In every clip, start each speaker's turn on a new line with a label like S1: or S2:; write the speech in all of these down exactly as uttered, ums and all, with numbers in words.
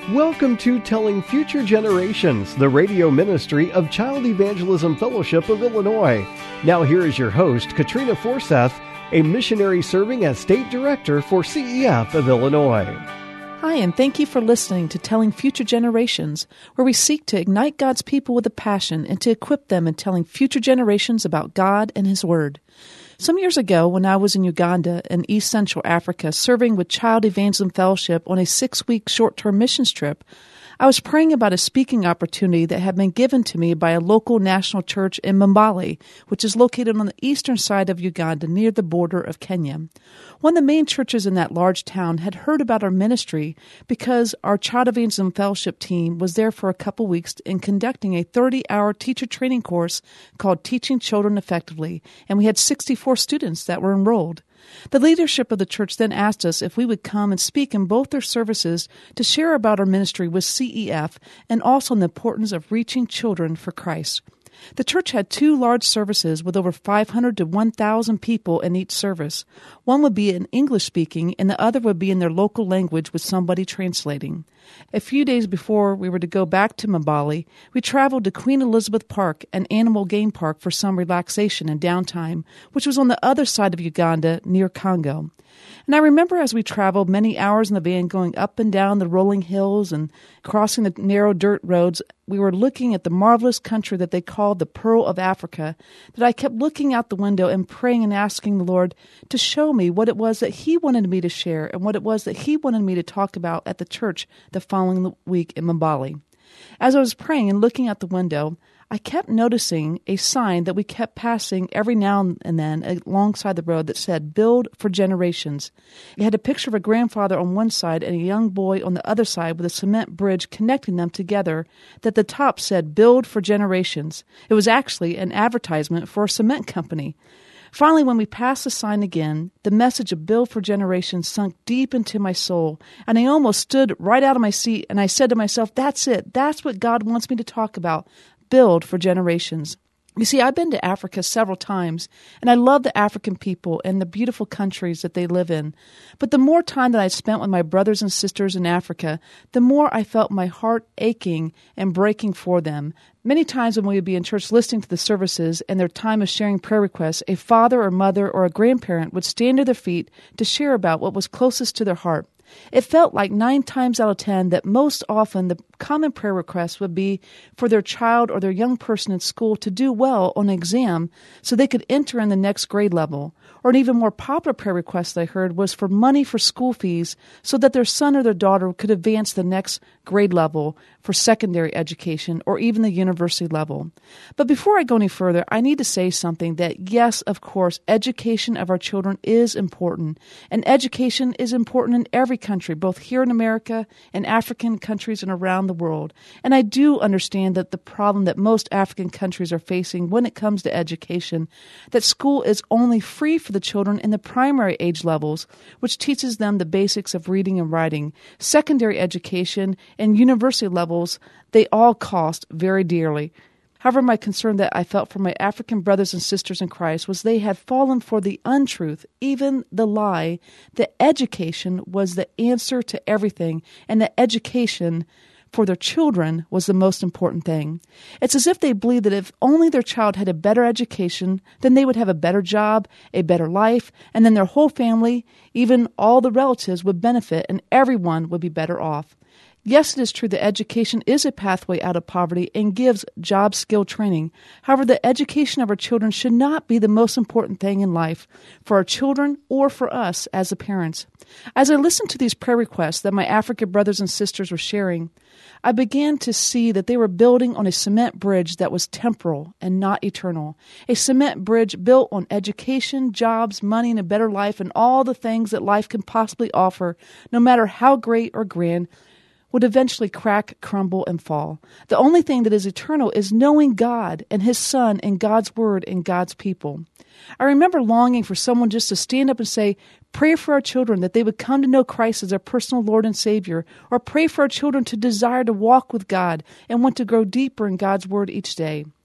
S1: Welcome to Telling Future Generations, the radio ministry of Child Evangelism Fellowship of Illinois. Now here is your host, Katrina Forseth, a missionary serving as State Director for C E F of Illinois.
S2: Hi, and thank you for listening to Telling Future Generations, where we seek to ignite God's people with a passion and to equip them in telling future generations about God and His Word. Some years ago, when I was in Uganda in East Central Africa serving with Child Evangelism Fellowship on a six-week short-term missions trip, I was praying about a speaking opportunity that had been given to me by a local national church in Mbale, which is located on the eastern side of Uganda near the border of Kenya. One of the main churches in that large town had heard about our ministry because our Child Evangelism Fellowship team was there for a couple weeks in conducting a thirty-hour teacher training course called Teaching Children Effectively, and we had sixty-four students that were enrolled. The leadership of the church then asked us if we would come and speak in both their services to share about our ministry with C E F and also on the importance of reaching children for Christ. The church had two large services with over five hundred to one thousand people in each service. One would be in English speaking and the other would be in their local language with somebody translating. A few days before we were to go back to Mbale, we traveled to Queen Elizabeth Park, an animal game park, for some relaxation and downtime, which was on the other side of Uganda near Congo. And I remember as we traveled many hours in the van going up and down the rolling hills and crossing the narrow dirt roads, we were looking at the marvelous country that they called the Pearl of Africa, that I kept looking out the window and praying and asking the Lord to show me what it was that He wanted me to share and what it was that He wanted me to talk about at the church the following week in Mbale. As I was praying and looking out the window, I kept noticing a sign that we kept passing every now and then alongside the road that said, "Build for Generations." It had a picture of a grandfather on one side and a young boy on the other side with a cement bridge connecting them together that the top said, "Build for Generations." It was actually an advertisement for a cement company. Finally, when we passed the sign again, the message of Build for Generations sunk deep into my soul, and I almost stood right out of my seat, and I said to myself, that's it. That's what God wants me to talk about. Build for generations. You see, I've been to Africa several times, and I love the African people and the beautiful countries that they live in. But the more time that I spent with my brothers and sisters in Africa, the more I felt my heart aching and breaking for them. Many times when we would be in church listening to the services and their time of sharing prayer requests, a father or mother or a grandparent would stand to their feet to share about what was closest to their heart. It felt like nine times out of ten that most often the common prayer request would be for their child or their young person in school to do well on an exam so they could enter in the next grade level. Or an even more popular prayer request I heard was for money for school fees so that their son or their daughter could advance the next grade level for secondary education or even the university level. But before I go any further, I need to say something that, yes, of course, education of our children is important. And education is important in every country, both here in America and African countries and around the world. And I do understand that the problem that most African countries are facing when it comes to education, that school is only free for the children in the primary age levels, which teaches them the basics of reading and writing. Secondary education and university levels, they all cost very dearly. However, my concern that I felt for my African brothers and sisters in Christ was they had fallen for the untruth, even the lie, that education was the answer to everything, and that education for their children was the most important thing. It's as if they believed that if only their child had a better education, then they would have a better job, a better life, and then their whole family, even all the relatives, would benefit and everyone would be better off. Yes, it is true that education is a pathway out of poverty and gives job skill training. However, the education of our children should not be the most important thing in life for our children or for us as the parents. As I listened to these prayer requests that my African brothers and sisters were sharing, I began to see that they were building on a cement bridge that was temporal and not eternal. A cement bridge built on education, jobs, money, and a better life, and all the things that life can possibly offer, no matter how great or grand, would eventually crack, crumble, and fall. The only thing that is eternal is knowing God and His Son and God's Word and God's people. I remember longing for someone just to stand up and say, pray for our children that they would come to know Christ as their personal Lord and Savior, or pray for our children to desire to walk with God and want to grow deeper in God's Word each day.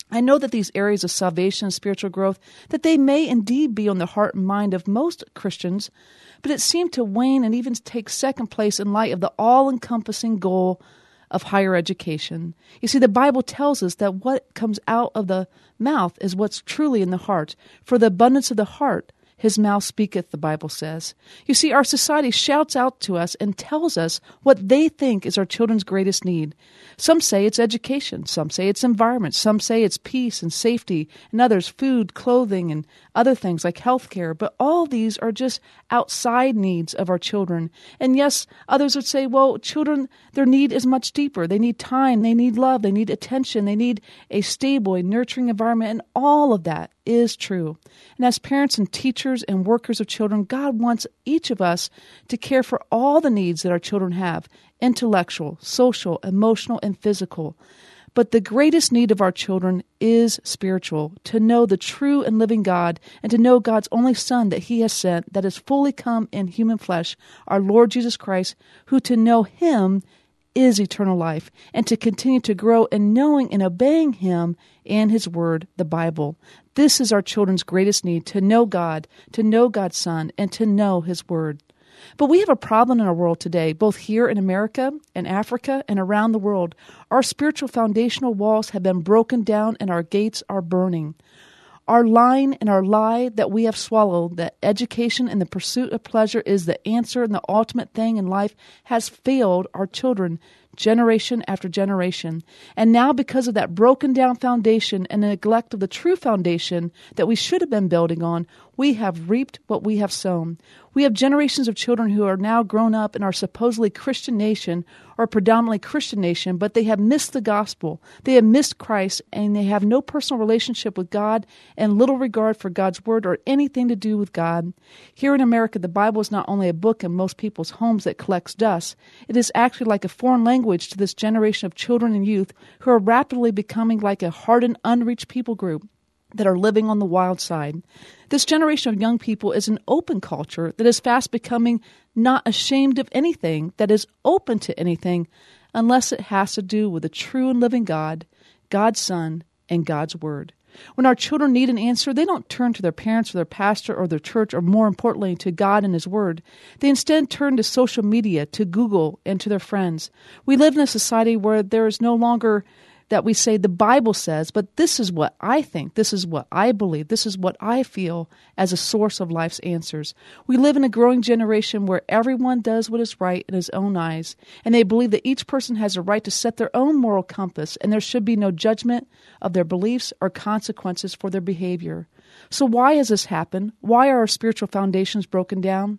S2: I know that these areas of salvation and spiritual growth, that they may indeed be on the heart and mind of most Christians, but it seemed to wane and even take second place in light of the all-encompassing goal of higher education. You see, the Bible tells us that what comes out of the mouth is what's truly in the heart. For the abundance of the heart, his mouth speaketh, the Bible says. You see, our society shouts out to us and tells us what they think is our children's greatest need. Some say it's education. Some say it's environment. Some say it's peace and safety, and others food, clothing, and other things like health care. But all these are just outside needs of our children. And yes, others would say, well, children, their need is much deeper. They need time. They need love. They need attention. They need a stable, a nurturing environment. And all of that is true. And as parents and teachers and workers of children, God wants each of us to care for all the needs that our children have, intellectual, social, emotional, and physical. But the greatest need of our children is spiritual, to know the true and living God, and to know God's only Son that he has sent, that has fully come in human flesh, our Lord Jesus Christ, who to know him is eternal life, and to continue to grow in knowing and obeying him and his word, the Bible. This is our children's greatest need, to know God, to know God's Son, and to know his word. But we have a problem in our world today, both here in America and Africa and around the world. Our spiritual foundational walls have been broken down and our gates are burning. Our line and our lie that we have swallowed, that education and the pursuit of pleasure is the answer and the ultimate thing in life, has failed our children generation after generation. And now, because of that broken down foundation and the neglect of the true foundation that we should have been building on, we have reaped what we have sown. We have generations of children who are now grown up in our supposedly Christian nation, or predominantly Christian nation, but they have missed the gospel. They have missed Christ, and they have no personal relationship with God and little regard for God's word or anything to do with God. Here in America, the Bible is not only a book in most people's homes that collects dust, it is actually like a foreign language to this generation of children and youth who are rapidly becoming like a hardened, unreached people group that are living on the wild side. This generation of young people is an open culture that is fast becoming not ashamed of anything, that is open to anything, unless it has to do with the true and living God, God's Son, and God's Word. When our children need an answer, they don't turn to their parents or their pastor or their church, or more importantly, to God and his word. They instead turn to social media, to Google, and to their friends. We live in a society where there is no longer that we say the Bible says, but this is what I think, this is what I believe, this is what I feel as a source of life's answers. We live in a growing generation where everyone does what is right in his own eyes, and they believe that each person has a right to set their own moral compass, and there should be no judgment of their beliefs or consequences for their behavior. So why has this happened? Why are our spiritual foundations broken down?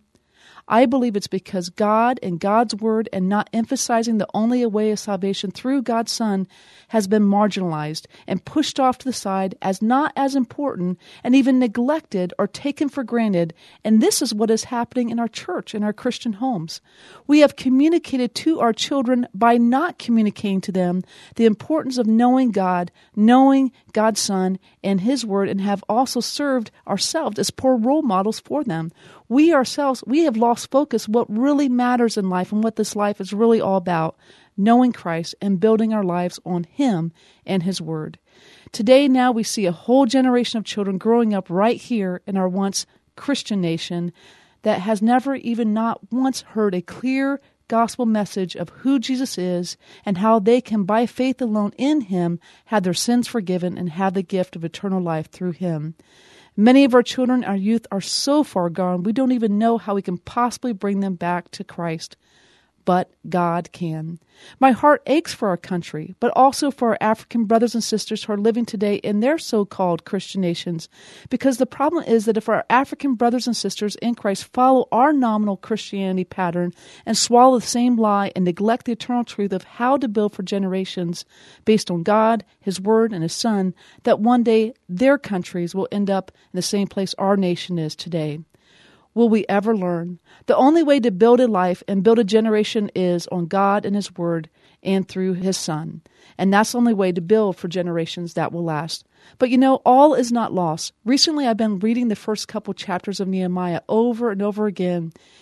S2: I believe it's because God and God's word, and not emphasizing the only way of salvation through God's Son, has been marginalized and pushed off to the side as not as important, and even neglected or taken for granted. And this is what is happening in our church, in our Christian homes. We have communicated to our children by not communicating to them the importance of knowing God, knowing God's Son and his word, and have also served ourselves as poor role models for them. We ourselves, we have lost focus what really matters in life and what this life is really all about, knowing Christ and building our lives on him and his word. Today, now we see a whole generation of children growing up right here in our once Christian nation that has never even not once heard a clear gospel message of who Jesus is and how they can, by faith alone in him, have their sins forgiven and have the gift of eternal life through him. Many of our children, our youth, are so far gone, we don't even know how we can possibly bring them back to Christ. But God can. My heart aches for our country, but also for our African brothers and sisters who are living today in their so-called Christian nations. Because the problem is that if our African brothers and sisters in Christ follow our nominal Christianity pattern and swallow the same lie and neglect the eternal truth of how to build for generations based on God, his word, and his Son, that one day their countries will end up in the same place our nation is today. Will we ever learn? The only way to build a life and build a generation is on God and his word and through his Son. And that's the only way to build for generations that will last. But you know, all is not lost. Recently, I've been reading the first couple chapters of Nehemiah over and over again.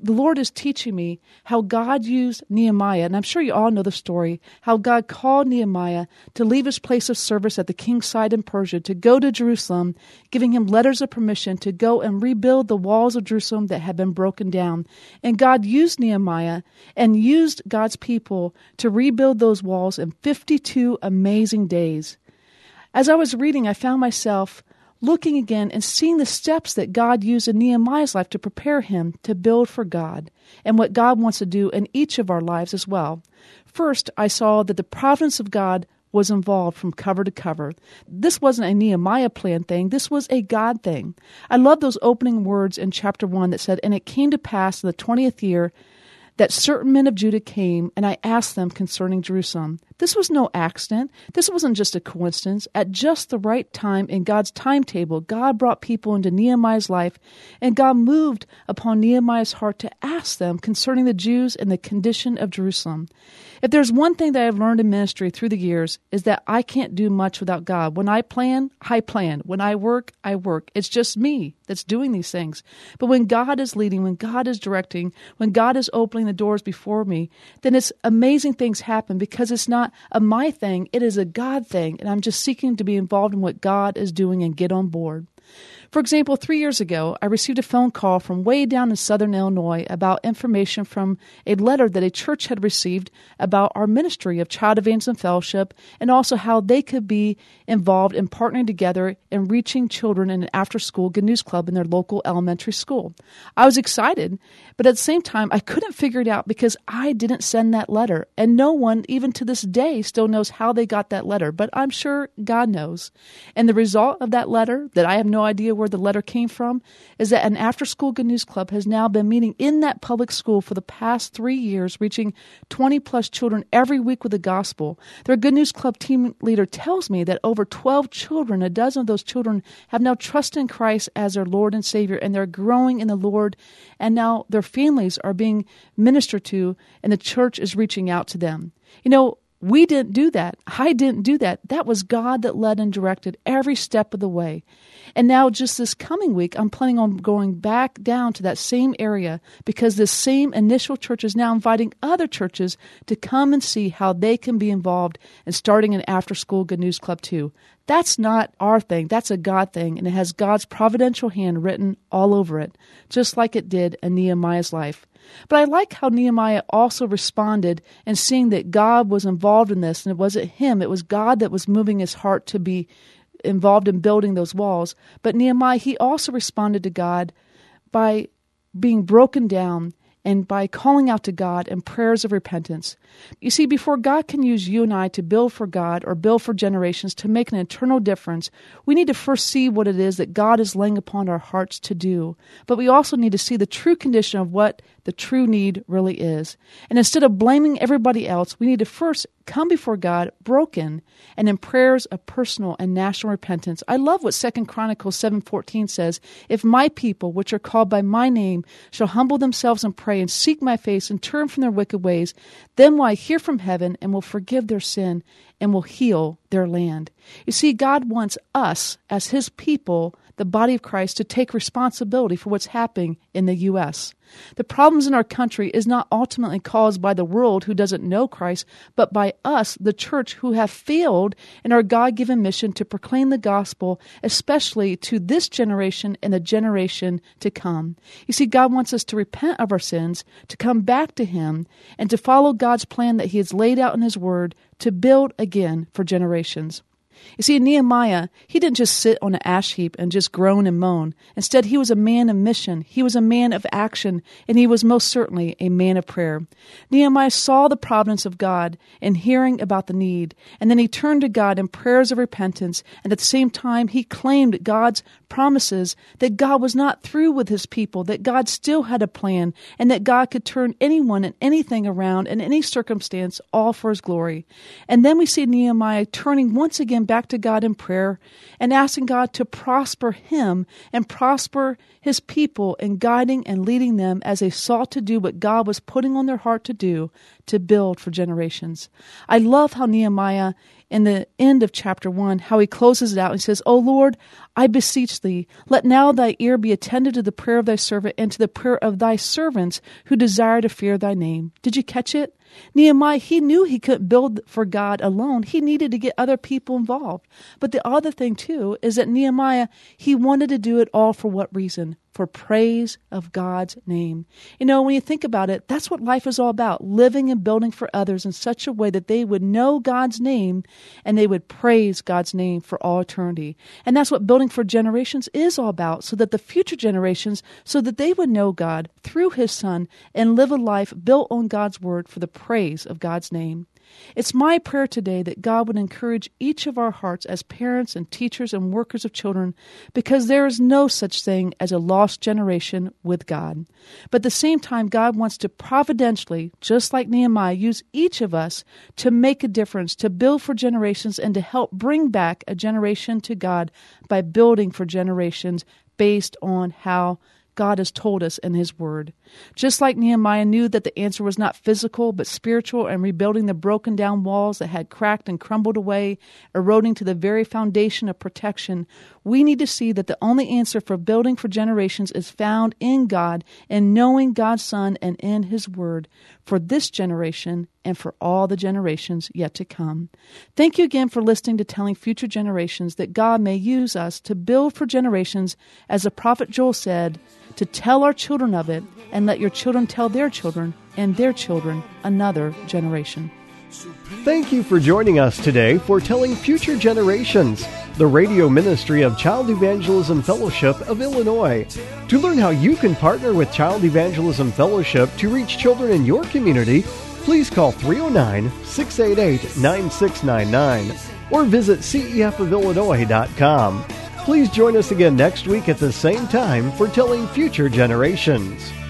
S2: the Lord is teaching me how God used Nehemiah, and I'm sure you all know the story, how God called Nehemiah to leave his place of service at the king's side in Persia, to go to Jerusalem, giving him letters of permission to go and rebuild the walls of Jerusalem that had been broken down. And God used Nehemiah and used God's people to rebuild those walls in fifty-two amazing days. As I was reading, I found myself looking again and seeing the steps that God used in Nehemiah's life to prepare him to build for God and what God wants to do in each of our lives as well. First, I saw that the providence of God was involved from cover to cover. This wasn't a Nehemiah plan thing. This was a God thing. I love those opening words in chapter one that said, "And it came to pass in the twentieth year that certain men of Judah came, and I asked them concerning Jerusalem." This was no accident. This wasn't just a coincidence. At just the right time in God's timetable, God brought people into Nehemiah's life, and God moved upon Nehemiah's heart to ask them concerning the Jews and the condition of Jerusalem. If there's one thing that I've learned in ministry through the years, is that I can't do much without God. When I plan, I plan. When I work, I work. It's just me that's doing these things. But when God is leading, when God is directing, when God is opening the doors before me, then it's amazing things happen because it's not a my thing, it is a God thing, and I'm just seeking to be involved in what God is doing and get on board. For example, three years ago, I received a phone call from way down in southern Illinois about information from a letter that a church had received about our ministry of Child Evangelism Fellowship and also how they could be involved in partnering together in reaching children in an after-school Good News Club in their local elementary school. I was excited, but at the same time, I couldn't figure it out because I didn't send that letter, and no one, even to this day, still knows how they got that letter, but I'm sure God knows. And the result of that letter, that I have no idea where the letter came from, is that an after-school Good News Club has now been meeting in that public school for the past three years, reaching twenty plus children every week with the gospel. Their Good News Club team leader tells me that over twelve children, a dozen of those children, have now trusted in Christ as their Lord and Savior, and they're growing in the Lord, and now their families are being ministered to, and the church is reaching out to them. You know, we didn't do that. I didn't do that. That was God that led and directed every step of the way. And now just this coming week, I'm planning on going back down to that same area because this same initial church is now inviting other churches to come and see how they can be involved in starting an after-school Good News Club too. That's not our thing. That's a God thing, and it has God's providential hand written all over it, just like it did in Nehemiah's life. But I like how Nehemiah also responded and seeing that God was involved in this, and it wasn't him, it was God that was moving his heart to be involved in building those walls. But Nehemiah, he also responded to God by being broken down and by calling out to God in prayers of repentance. You see, before God can use you and I to build for God or build for generations to make an eternal difference, we need to first see what it is that God is laying upon our hearts to do. But we also need to see the true condition of what the true need really is. And instead of blaming everybody else, we need to first come before God broken and in prayers of personal and national repentance. I love what Second Chronicles seven fourteen says, "If my people, which are called by my name, shall humble themselves and pray and seek my face and turn from their wicked ways, then will I hear from heaven and will forgive their sin and will heal their land." You see, God wants us as his people, the body of Christ, to take responsibility for what's happening in the U S The problems in our country is not ultimately caused by the world who doesn't know Christ, but by us, the church, who have failed in our God-given mission to proclaim the gospel, especially to this generation and the generation to come. You see, God wants us to repent of our sins, to come back to him, and to follow God's plan that he has laid out in his word to build again for generations. You see, Nehemiah, he didn't just sit on an ash heap and just groan and moan. Instead, he was a man of mission. He was a man of action, and he was most certainly a man of prayer. Nehemiah saw the providence of God in hearing about the need, and then he turned to God in prayers of repentance, and at the same time, he claimed God's promises that God was not through with his people, that God still had a plan, and that God could turn anyone and anything around in any circumstance, all for his glory. And then we see Nehemiah turning once again back to God in prayer and asking God to prosper him and prosper his people in guiding and leading them as they sought to do what God was putting on their heart to do, to build for generations. I love how Nehemiah, in the end of chapter one, how he closes it out. He says, O Lord, I beseech thee, let now thy ear be attentive to the prayer of thy servant and to the prayer of thy servants who desire to fear thy name. Did you catch it? Nehemiah, he knew he couldn't build for God alone. He needed to get other people involved. But the other thing, too, is that Nehemiah, he wanted to do it all for what reason? For praise of God's name. You know, when you think about it, that's what life is all about, living and building for others in such a way that they would know God's name and they would praise God's name for all eternity. And that's what building for generations is all about, so that the future generations, so that they would know God through His Son and live a life built on God's Word for the praise of God's name. It's my prayer today that God would encourage each of our hearts as parents and teachers and workers of children, because there is no such thing as a lost generation with God. But at the same time, God wants to providentially, just like Nehemiah, use each of us to make a difference, to build for generations, and to help bring back a generation to God by building for generations based on how God has told us in His Word. Just like Nehemiah knew that the answer was not physical but spiritual, and rebuilding the broken down walls that had cracked and crumbled away, eroding to the very foundation of protection, we need to see that the only answer for building for generations is found in God and knowing God's Son and in His Word for this generation and for all the generations yet to come. Thank you again for listening to Telling Future Generations, that God may use us to build for generations, as the prophet Joel said, to tell our children of it, and let your children tell their children and their children another generation.
S1: Thank you for joining us today for Telling Future Generations, the radio ministry of Child Evangelism Fellowship of Illinois. To learn how you can partner with Child Evangelism Fellowship to reach children in your community, please call three oh nine, six eight eight, nine six nine nine or visit c e f of illinois dot com. Please join us again next week at the same time for Telling Future Generations.